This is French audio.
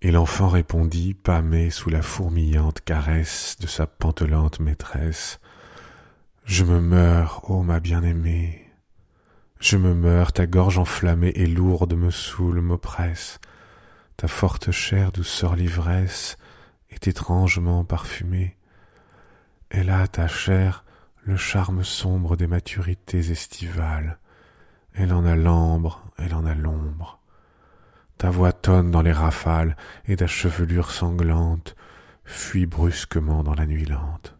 Et l'enfant répondit, pâmé sous la fourmillante caresse de sa pantelante maîtresse. Je me meurs, ô ma bien-aimée. Je me meurs, ta gorge enflammée et lourde me saoule, m'oppresse. Ta forte chair d'où sort l'ivresse est étrangement parfumée. Elle a, ta chair, le charme sombre des maturités estivales. Elle en a l'ambre, elle en a l'ombre. Ta voix tonne dans les rafales et ta chevelure sanglante fuit brusquement dans la nuit lente.